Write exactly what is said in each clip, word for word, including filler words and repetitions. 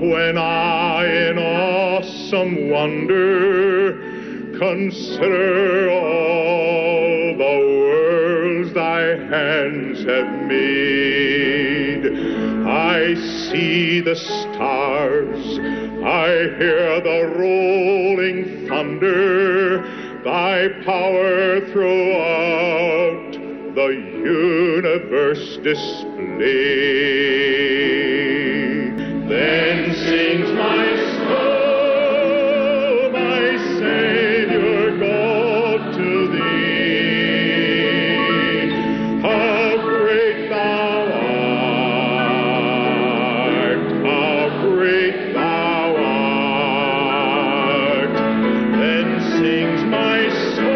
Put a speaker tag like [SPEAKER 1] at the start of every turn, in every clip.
[SPEAKER 1] when I in awesome wonder consider all the worlds thy hands have made. I see the stars, I hear the rolling thunder, thy power throughout the universe displayed. Then sings my soul, my Savior God, to thee. How great thou art, how great thou art. Then sings my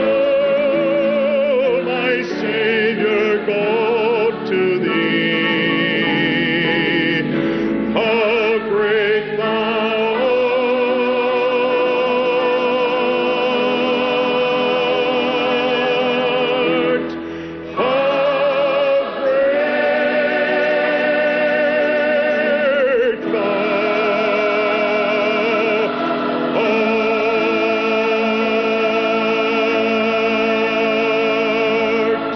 [SPEAKER 1] soul, my Savior God, to thee. How great thou art, how great thou art.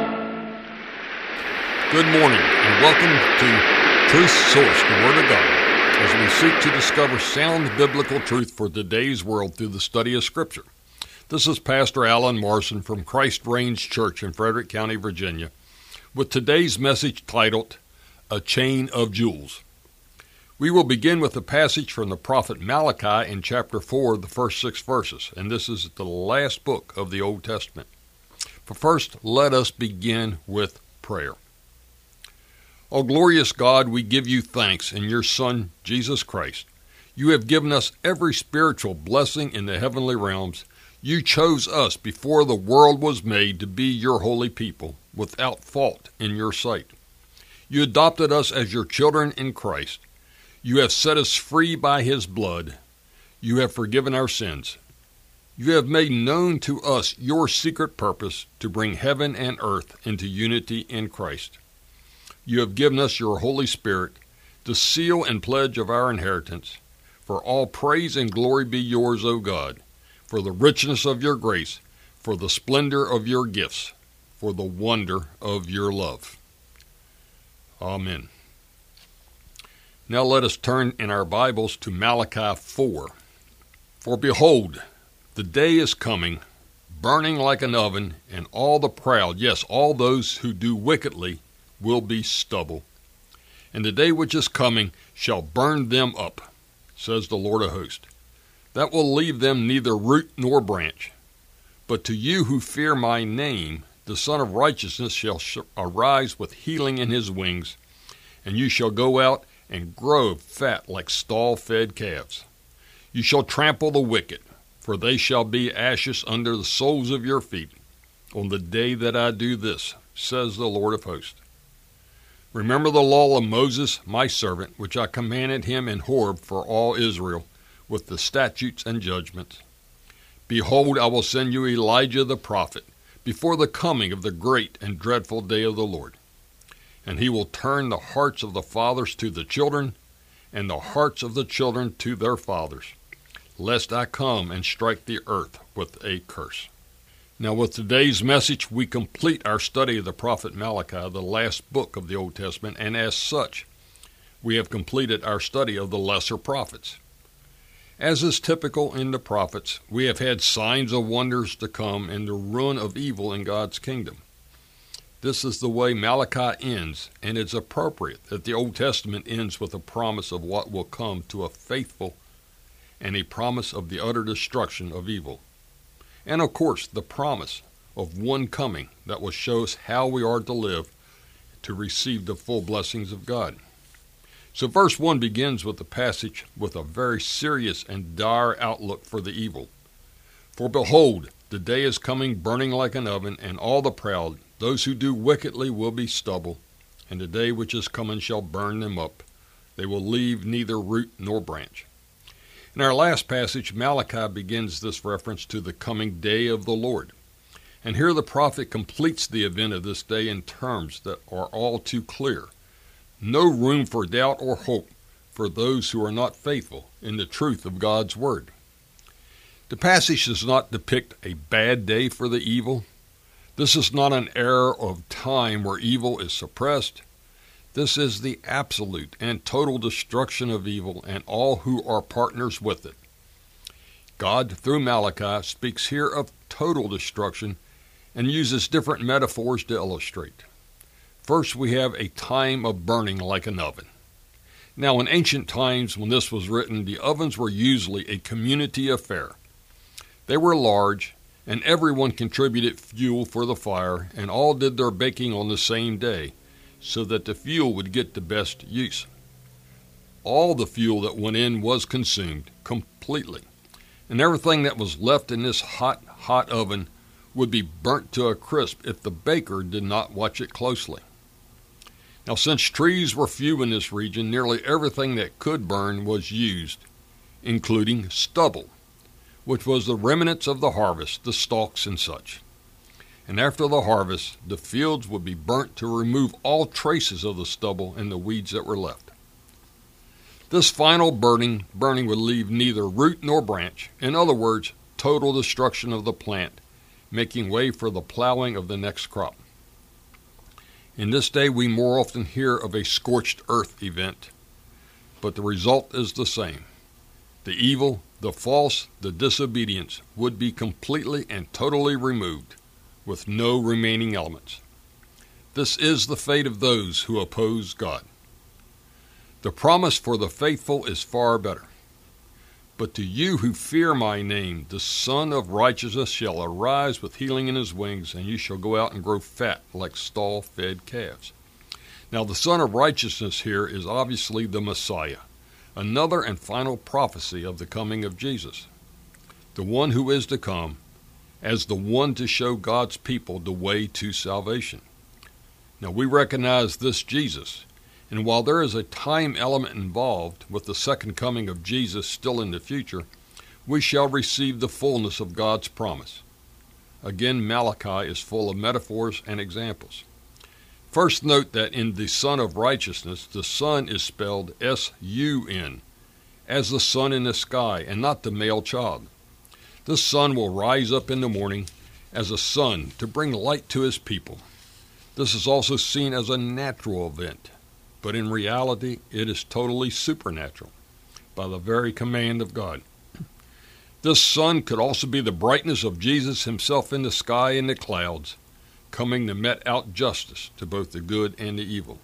[SPEAKER 2] Good morning and welcome to Truth Source, the Word of God, as we seek to discover sound biblical truth for today's world through the study of Scripture. This is Pastor Alan Morrison from Christ Reigns Church in Frederick County, Virginia, with today's message titled, A Chain of Jewels. We will begin with a passage from the prophet Malachi in chapter four, the first six verses, and this is the last book of the Old Testament. But first, let us begin with prayer. O glorious God, we give you thanks in your Son, Jesus Christ. You have given us every spiritual blessing in the heavenly realms. You chose us before the world was made to be your holy people, without fault in your sight. You adopted us as your children in Christ. You have set us free by his blood. You have forgiven our sins. You have made known to us your secret purpose to bring heaven and earth into unity in Christ. You have given us your Holy Spirit, the seal and pledge of our inheritance. For all praise and glory be yours, O God, for the richness of your grace, for the splendor of your gifts, for the wonder of your love. Amen. Now let us turn in our Bibles to Malachi four. For behold, the day is coming, burning like an oven, and all the proud, yes, all those who do wickedly, will be stubble. And the day which is coming shall burn them up, says the Lord of hosts. That will leave them neither root nor branch. But to you who fear my name, the Son of Righteousness shall sh- arise with healing in his wings, and you shall go out and grow fat like stall-fed calves. You shall trample the wicked, for they shall be ashes under the soles of your feet, on the day that I do this, says the Lord of hosts. Remember the law of Moses, my servant, which I commanded him in Horeb for all Israel, with the statutes and judgments. Behold, I will send you Elijah the prophet, before the coming of the great and dreadful day of the Lord. And he will turn the hearts of the fathers to the children, and the hearts of the children to their fathers, lest I come and strike the earth with a curse. Now with today's message, we complete our study of the prophet Malachi, the last book of the Old Testament, and as such, we have completed our study of the lesser prophets. As is typical in the prophets, we have had signs of wonders to come and the ruin of evil in God's kingdom. This is the way Malachi ends, and it's appropriate that the Old Testament ends with a promise of what will come to a faithful and a promise of the utter destruction of evil. And of course, the promise of one coming that will show us how we are to live to receive the full blessings of God. So verse one begins with the passage with a very serious and dire outlook for the evil. For behold, the day is coming burning like an oven, and all the proud, those who do wickedly, will be stubble, and the day which is coming shall burn them up. They will leave neither root nor branch. In our last passage, Malachi begins this reference to the coming day of the Lord. And here the prophet completes the event of this day in terms that are all too clear. No room for doubt or hope for those who are not faithful in the truth of God's Word. The passage does not depict a bad day for the evil. This is not an era of time where evil is suppressed. This is the absolute and total destruction of evil and all who are partners with it. God, through Malachi, speaks here of total destruction and uses different metaphors to illustrate. First, we have a time of burning like an oven. Now, in ancient times when this was written, the ovens were usually a community affair. They were large, and everyone contributed fuel for the fire, and all did their baking on the same day, so that the fuel would get the best use. All the fuel that went in was consumed completely, and everything that was left in this hot, hot oven would be burnt to a crisp if the baker did not watch it closely. Now, since trees were few in this region, nearly everything that could burn was used, including stubble, which was the remnants of the harvest, the stalks and such. And after the harvest, the fields would be burnt to remove all traces of the stubble and the weeds that were left. This final burning, burning would leave neither root nor branch. In other words, total destruction of the plant, making way for the plowing of the next crop. In this day, we more often hear of a scorched earth event, but the result is the same. The evil, the false, the disobedience would be completely and totally removed, with no remaining elements. This is the fate of those who oppose God. The promise for the faithful is far better. But to you who fear my name, the Son of Righteousness shall arise with healing in his wings, and you shall go out and grow fat like stall-fed calves. Now, the Son of Righteousness here is obviously the Messiah, another and final prophecy of the coming of Jesus, the one who is to come as the one to show God's people the way to salvation. Now, we recognize this Jesus, and while there is a time element involved with the second coming of Jesus still in the future, we shall receive the fullness of God's promise. Again, Malachi is full of metaphors and examples. First, note that in the Son of Righteousness, the Son is spelled S U N, as the sun in the sky, and not the male child. This sun will rise up in the morning as a sun to bring light to his people. This is also seen as a natural event, but in reality, it is totally supernatural, by the very command of God. This sun could also be the brightness of Jesus himself in the sky and the clouds, coming to met out justice to both the good and the evil.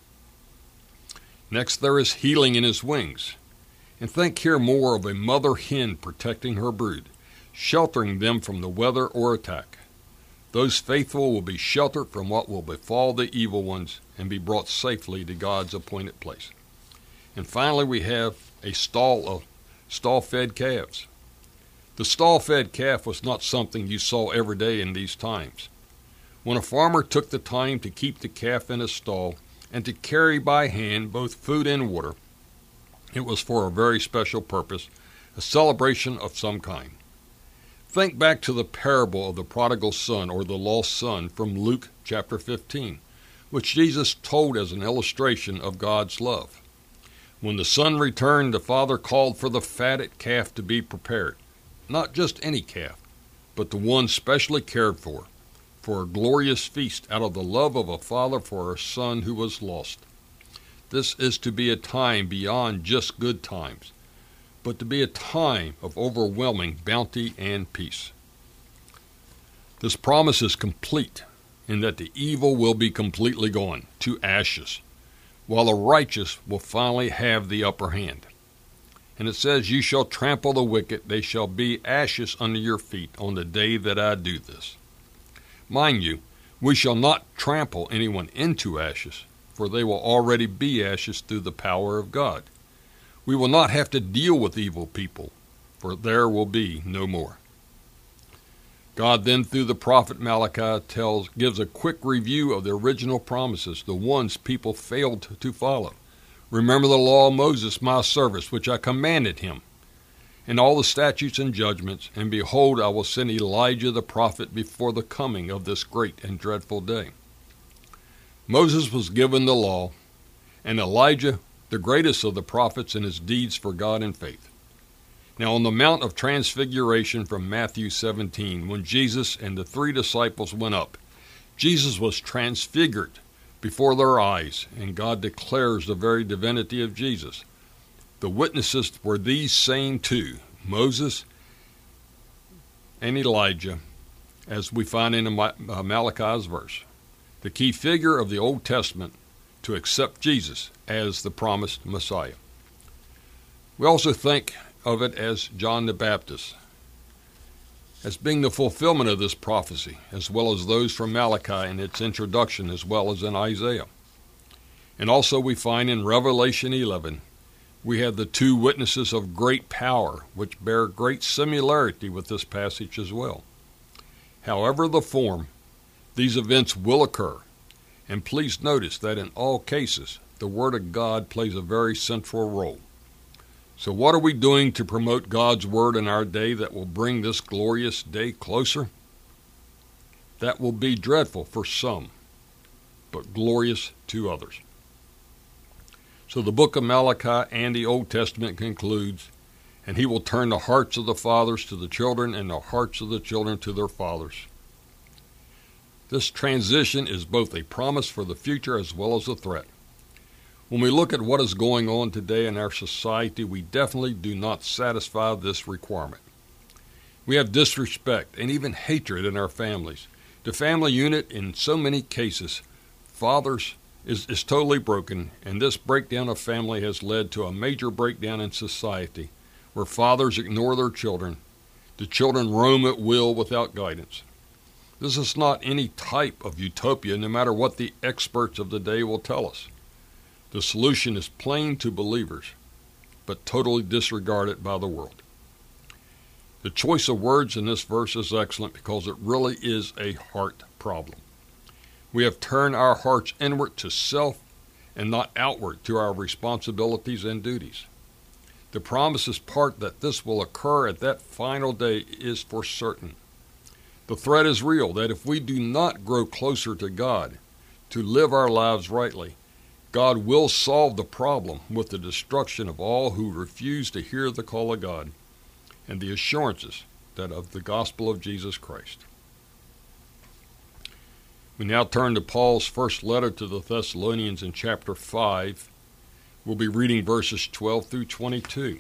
[SPEAKER 2] Next, there is healing in his wings. And think here more of a mother hen protecting her brood, sheltering them from the weather or attack. Those faithful will be sheltered from what will befall the evil ones and be brought safely to God's appointed place. And finally, we have a stall of stall-fed calves. The stall-fed calf was not something you saw every day in these times. When a farmer took the time to keep the calf in a stall and to carry by hand both food and water, it was for a very special purpose, a celebration of some kind. Think back to the parable of the prodigal son or the lost son from Luke chapter fifteen, which Jesus told as an illustration of God's love. When the son returned, the father called for the fatted calf to be prepared. Not just any calf, but the one specially cared for, for a glorious feast out of the love of a father for a son who was lost. This is to be a time beyond just good times, but to be a time of overwhelming bounty and peace. This promise is complete in that the evil will be completely gone to ashes, while the righteous will finally have the upper hand. And it says, "You shall trample the wicked, they shall be ashes under your feet on the day that I do this." Mind you, we shall not trample anyone into ashes, for they will already be ashes through the power of God. We will not have to deal with evil people, for there will be no more. God then, through the prophet Malachi, tells, gives a quick review of the original promises, the ones people failed to follow. "Remember the law of Moses, my servant, which I commanded him, and all the statutes and judgments, and behold, I will send Elijah the prophet before the coming of this great and dreadful day." Moses was given the law, and Elijah the greatest of the prophets in his deeds for God and faith. Now on the Mount of Transfiguration from Matthew seventeen, when Jesus and the three disciples went up, Jesus was transfigured before their eyes, and God declares the very divinity of Jesus. The witnesses were these same two, Moses and Elijah, as we find in Malachi's verse, the key figure of the Old Testament to accept Jesus as the promised Messiah. We also think of it as John the Baptist, as being the fulfillment of this prophecy, as well as those from Malachi in its introduction, as well as in Isaiah. And also we find in Revelation eleven, we have the two witnesses of great power, which bear great similarity with this passage as well. However the form, these events will occur. And please notice that in all cases, the Word of God plays a very central role. So what are we doing to promote God's Word in our day that will bring this glorious day closer? That will be dreadful for some, but glorious to others. So the book of Malachi and the Old Testament concludes, and he will turn the hearts of the fathers to the children and the hearts of the children to their fathers. This transition is both a promise for the future as well as a threat. When we look at what is going on today in our society, we definitely do not satisfy this requirement. We have disrespect and even hatred in our families. The family unit, in so many cases, fathers is, is totally broken, and this breakdown of family has led to a major breakdown in society, where fathers ignore their children. The children roam at will without guidance. This is not any type of utopia, no matter what the experts of the day will tell us. The solution is plain to believers, but totally disregarded by the world. The choice of words in this verse is excellent because it really is a heart problem. We have turned our hearts inward to self and not outward to our responsibilities and duties. The promise is part that this will occur at that final day is for certain. The threat is real that if we do not grow closer to God, to live our lives rightly, God will solve the problem with the destruction of all who refuse to hear the call of God and the assurances that of the gospel of Jesus Christ. We now turn to Paul's first letter to the Thessalonians in chapter five. We'll be reading verses twelve through twenty-two.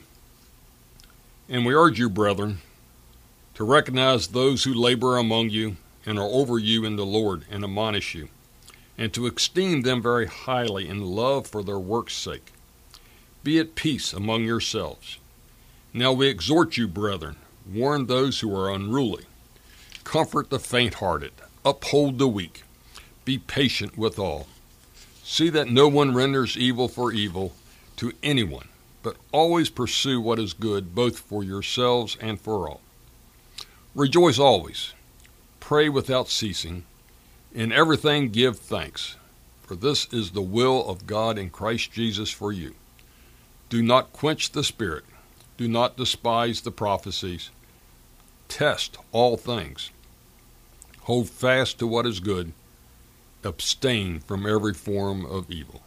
[SPEAKER 2] And we urge you, brethren, to recognize those who labor among you and are over you in the Lord and admonish you, and to esteem them very highly in love for their work's sake. Be at peace among yourselves. Now we exhort you, brethren, warn those who are unruly, comfort the faint-hearted, uphold the weak, be patient with all. See that no one renders evil for evil to anyone, but always pursue what is good, both for yourselves and for all. Rejoice always, pray without ceasing, in everything give thanks, for this is the will of God in Christ Jesus for you. Do not quench the Spirit, do not despise the prophecies, test all things, hold fast to what is good, abstain from every form of evil.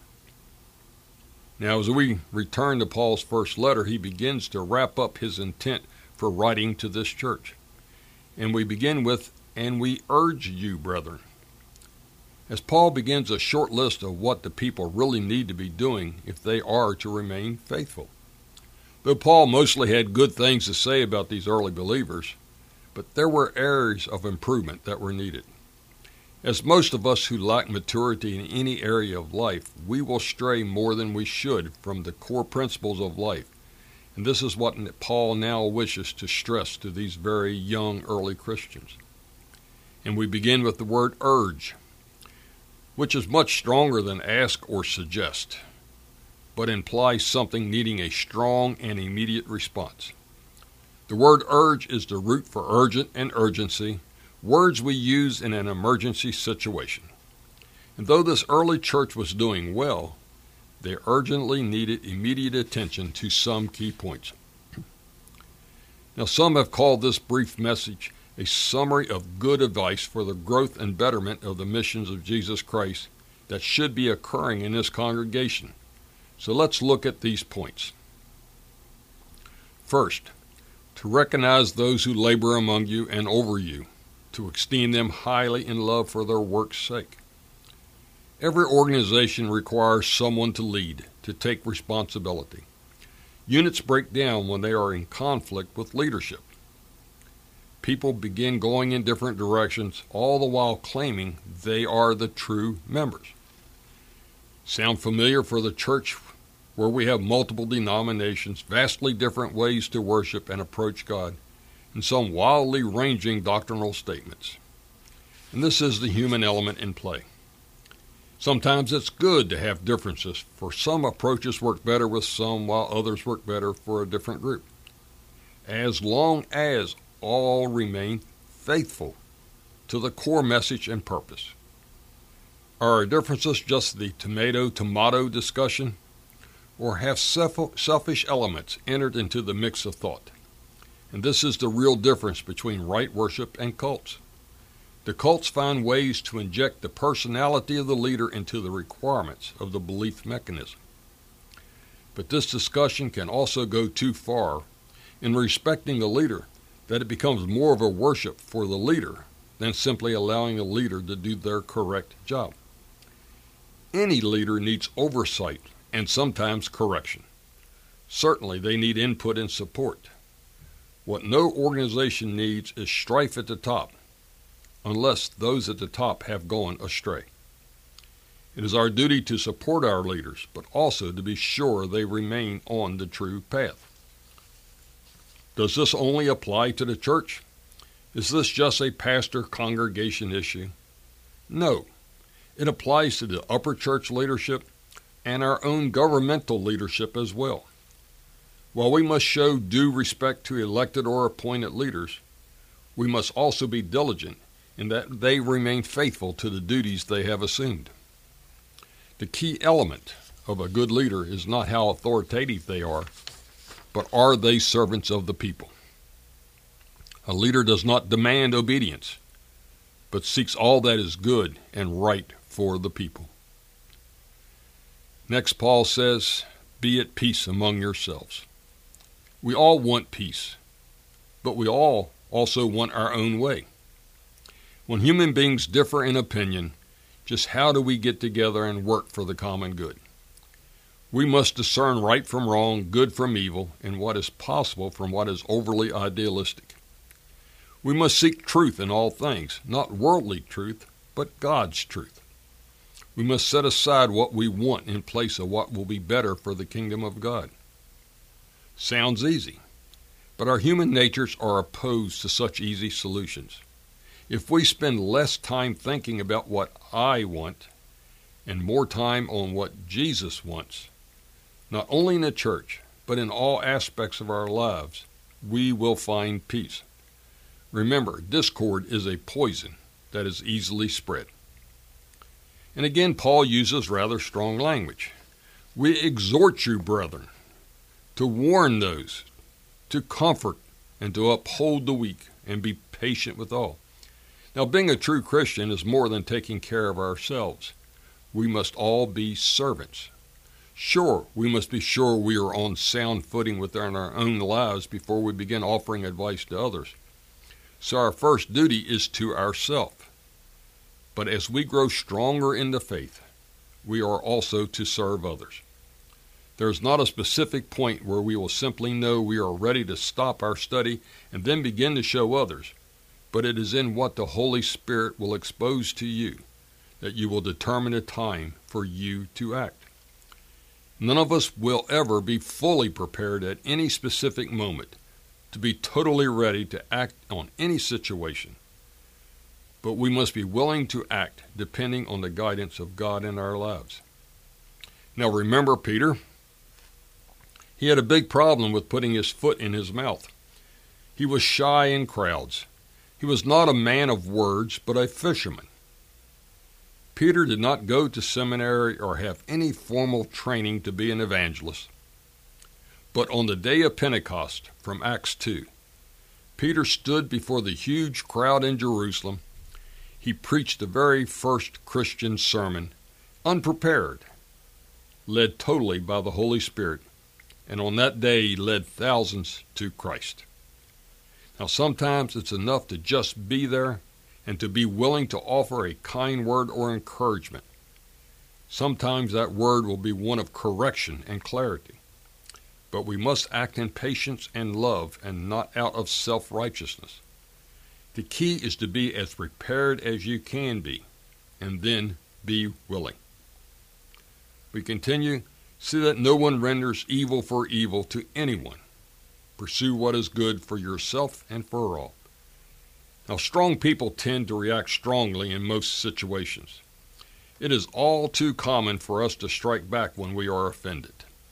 [SPEAKER 2] Now, as we return to Paul's first letter, he begins to wrap up his intent for writing to this church. And we begin with, and we urge you, brethren. As Paul begins a short list of what the people really need to be doing if they are to remain faithful. Though Paul mostly had good things to say about these early believers, but there were areas of improvement that were needed. As most of us who lack maturity in any area of life, we will stray more than we should from the core principles of life. And this is what Paul now wishes to stress to these very young early Christians. And we begin with the word urge, which is much stronger than ask or suggest, but implies something needing a strong and immediate response. The word urge is the root for urgent and urgency, words we use in an emergency situation. And though this early church was doing well, they urgently needed immediate attention to some key points. Now, some have called this brief message a summary of good advice for the growth and betterment of the missions of Jesus Christ that should be occurring in this congregation. So let's look at these points. First, to recognize those who labor among you and over you, to esteem them highly in love for their work's sake. Every organization requires someone to lead, to take responsibility. Units break down when they are in conflict with leadership. People begin going in different directions, all the while claiming they are the true members. Sound familiar for the church where we have multiple denominations, vastly different ways to worship and approach God, and some wildly ranging doctrinal statements? And this is the human element in play. Sometimes it's good to have differences, for some approaches work better with some while others work better for a different group, as long as all remain faithful to the core message and purpose. Are our differences just the tomato-tomato discussion, or have selfish elements entered into the mix of thought? And this is the real difference between right worship and cults. The cults find ways to inject the personality of the leader into the requirements of the belief mechanism. But this discussion can also go too far in respecting the leader that it becomes more of a worship for the leader than simply allowing the leader to do their correct job. Any leader needs oversight and sometimes correction. Certainly they need input and support. What no organization needs is strife at the top, unless those at the top have gone astray. It is our duty to support our leaders, but also to be sure they remain on the true path. Does this only apply to the church? Is this just a pastor-congregation issue? No. It applies to the upper church leadership and our own governmental leadership as well. While we must show due respect to elected or appointed leaders, we must also be diligent in that they remain faithful to the duties they have assumed. The key element of a good leader is not how authoritative they are, but are they servants of the people? A leader does not demand obedience, but seeks all that is good and right for the people. Next, Paul says, "Be at peace among yourselves." We all want peace, but we all also want our own way. When human beings differ in opinion, just how do we get together and work for the common good? We must discern right from wrong, good from evil, and what is possible from what is overly idealistic. We must seek truth in all things, not worldly truth, but God's truth. We must set aside what we want in place of what will be better for the kingdom of God. Sounds easy, but our human natures are opposed to such easy solutions. If we spend less time thinking about what I want and more time on what Jesus wants, not only in the church, but in all aspects of our lives, we will find peace. Remember, discord is a poison that is easily spread. And again, Paul uses rather strong language. We exhort you, brethren, to warn those, to comfort, and to uphold the weak, and be patient with all. Now, being a true Christian is more than taking care of ourselves. We must all be servants. Sure, we must be sure we are on sound footing within our own lives before we begin offering advice to others. So our first duty is to ourselves. But as we grow stronger in the faith, we are also to serve others. There is not a specific point where we will simply know we are ready to stop our study and then begin to show others, but it is in what the Holy Spirit will expose to you that you will determine a time for you to act. None of us will ever be fully prepared at any specific moment to be totally ready to act on any situation, but we must be willing to act depending on the guidance of God in our lives. Now remember Peter. He had a big problem with putting his foot in his mouth. He was shy in crowds. He was not a man of words, but a fisherman. Peter did not go to seminary or have any formal training to be an evangelist. But on the day of Pentecost, from Acts two, Peter stood before the huge crowd in Jerusalem. He preached the very first Christian sermon, unprepared. led totally by the Holy Spirit, and on that day he led thousands to Christ. Now sometimes it's enough to just be there and to be willing to offer a kind word or encouragement. Sometimes that word will be one of correction and clarity. But we must act in patience and love and not out of self-righteousness. The key is to be as prepared as you can be, and then be willing. We continue, see that no one renders evil for evil to anyone. Pursue what is good for yourself and for all. Now, strong people tend to react strongly in most situations. It is all too common for us to strike back when we are offended.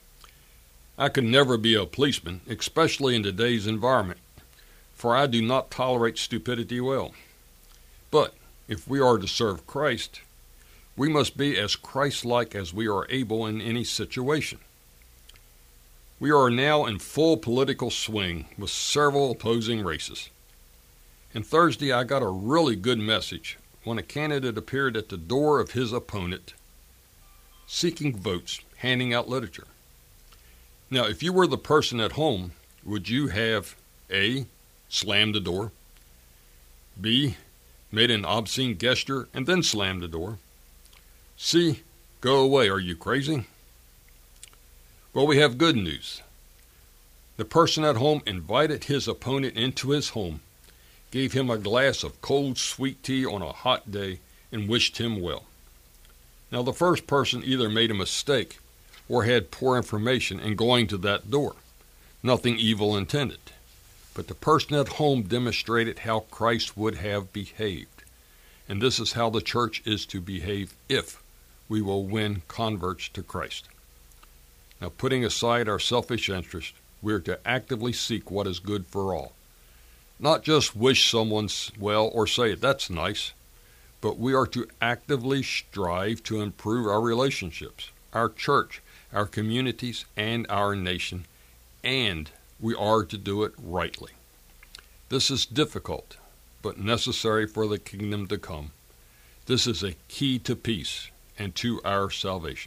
[SPEAKER 2] I could never be a policeman, especially in today's environment, for I do not tolerate stupidity well. But if we are to serve Christ, we must be as Christ-like as we are able in any situation. We are now in full political swing with several opposing races. And Thursday I got a really good message when a candidate appeared at the door of his opponent seeking votes, handing out literature. Now, if you were the person at home, would you have A, slammed the door, B, made an obscene gesture and then slammed the door, C, go away, are you crazy? Well, we have good news. The person at home invited his opponent into his home, gave him a glass of cold sweet tea on a hot day, and wished him well. Now, the first person either made a mistake or had poor information in going to that door. Nothing evil intended. But the person at home demonstrated how Christ would have behaved. And this is how the church is to behave if we will win converts to Christ. Now, putting aside our selfish interest, we are to actively seek what is good for all. Not just wish someone well or say, that's nice, but we are to actively strive to improve our relationships, our church, our communities, and our nation, and we are to do it rightly. This is difficult, but necessary for the kingdom to come. This is a key to peace and to our salvation.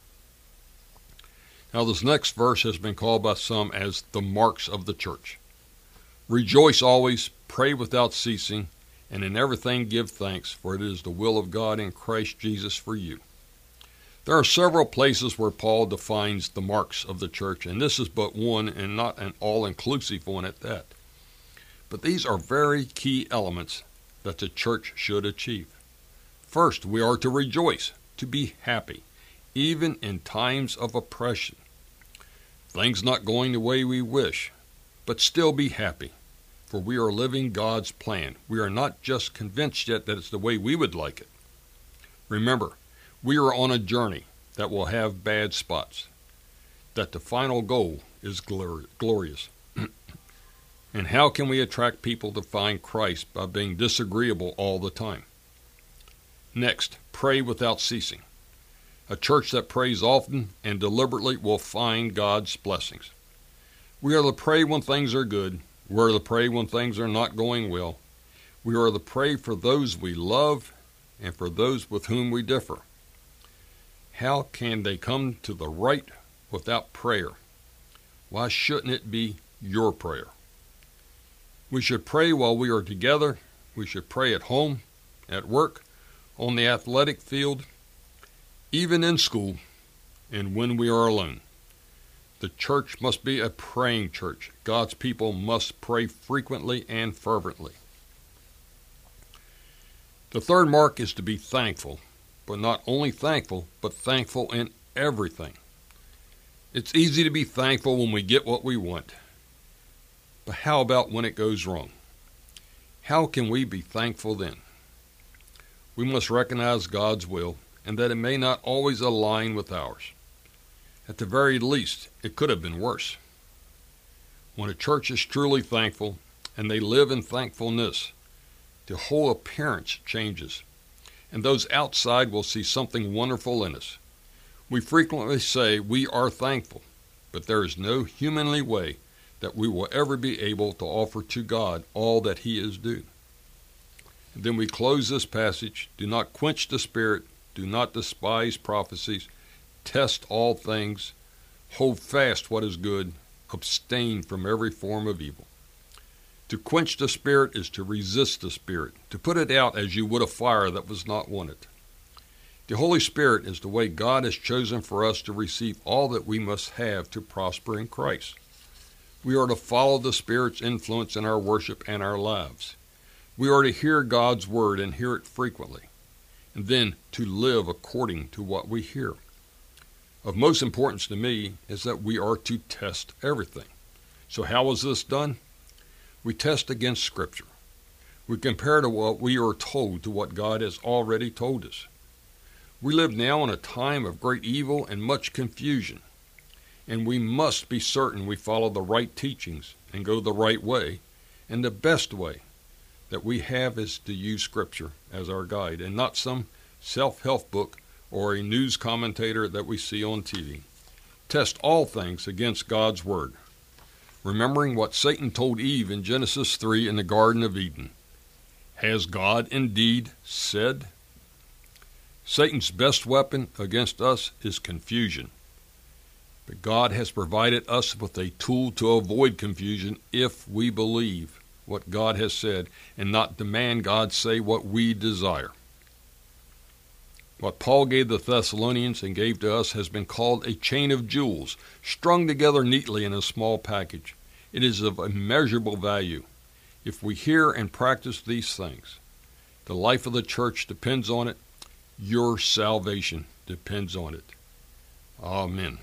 [SPEAKER 2] Now, this next verse has been called by some as the marks of the church. Rejoice always, pray without ceasing, and in everything give thanks, for it is the will of God in Christ Jesus for you. There are several places where Paul defines the marks of the church, and this is but one and not an all-inclusive one at that. But these are very key elements that the church should achieve. First, we are to rejoice, to be happy, even in times of oppression. Things not going the way we wish, but still be happy, for we are living God's plan. We are not just convinced yet that it's the way we would like it. Remember, we are on a journey that will have bad spots, that the final goal is glor- glorious. And how can we attract people to find Christ by being disagreeable all the time? Next, pray without ceasing. A church that prays often and deliberately will find God's blessings. We are to pray when things are good. We are to pray when things are not going well. We are to pray for those we love and for those with whom we differ. How can they come to the right without prayer? Why shouldn't it be your prayer? We should pray while we are together. We should pray at home, at work, on the athletic field, even in school, and when we are alone. The church must be a praying church. God's people must pray frequently and fervently. The third mark is to be thankful, but not only thankful, but thankful in everything. It's easy to be thankful when we get what we want. But how about when it goes wrong? How can we be thankful then? We must recognize God's will and that it may not always align with ours. At the very least, it could have been worse. When a church is truly thankful and they live in thankfulness, the whole appearance changes, and those outside will see something wonderful in us. We frequently say we are thankful, but there is no humanly way that we will ever be able to offer to God all that He is due. And then we close this passage, do not quench the spirit, do not despise prophecies, test all things, hold fast what is good, abstain from every form of evil. To quench the Spirit is to resist the Spirit, to put it out as you would a fire that was not wanted. The Holy Spirit is the way God has chosen for us to receive all that we must have to prosper in Christ. We are to follow the Spirit's influence in our worship and our lives. We are to hear God's word and hear it frequently, and then to live according to what we hear. Of most importance to me is that we are to test everything. So how is this done? We test against Scripture. We compare to what we are told to what God has already told us. We live now in a time of great evil and much confusion, and we must be certain we follow the right teachings and go the right way, and the best way that we have is to use Scripture as our guide and not some self-help book or a news commentator that we see on T V. Test all things against God's Word, remembering what Satan told Eve in Genesis three in the Garden of Eden. Has God indeed said? Satan's best weapon against us is confusion. But God has provided us with a tool to avoid confusion if we believe what God has said and not demand God say what we desire. What Paul gave the Thessalonians and gave to us has been called a chain of jewels, strung together neatly in a small package. It is of immeasurable value. If we hear and practice these things, the life of the church depends on it. Your salvation depends on it. Amen.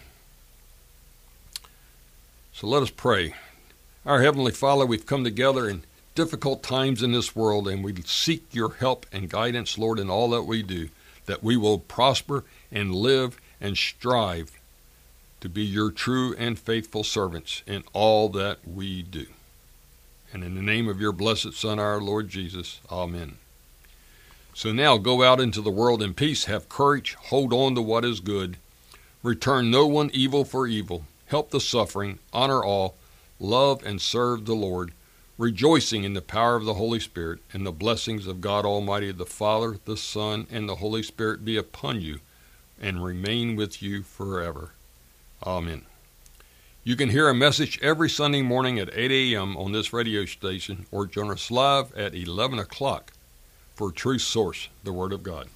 [SPEAKER 2] So let us pray. Our Heavenly Father, we've come together in difficult times in this world, and we seek your help and guidance, Lord, in all that we do, that we will prosper and live and strive to be your true and faithful servants in all that we do. And in the name of your blessed Son, our Lord Jesus, amen. So now go out into the world in peace, have courage, hold on to what is good, return no one evil for evil, help the suffering, honor all, love and serve the Lord, rejoicing in the power of the Holy Spirit, and the blessings of God Almighty, the Father, the Son, and the Holy Spirit be upon you and remain with you forever. Amen. You can hear a message every Sunday morning at eight a.m. on this radio station, or join us live at eleven o'clock for Truth Source, the Word of God.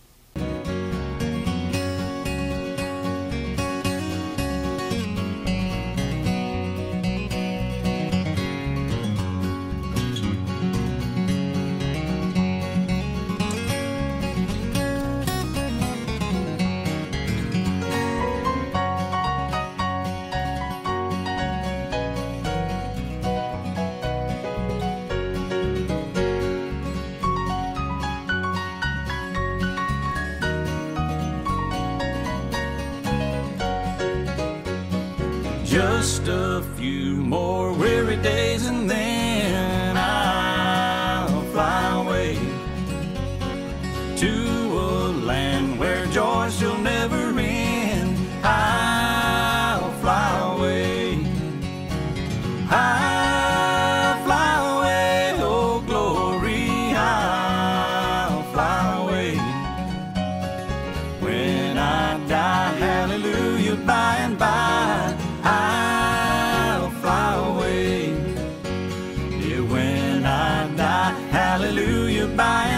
[SPEAKER 3] Just a few more weary days and then I'll fly away to a land where joy shall never end. I'll fly away. I'll fly away, oh glory, I'll fly away. When I die, hallelujah, by and by I'll fly away. Yeah, when I die, hallelujah, by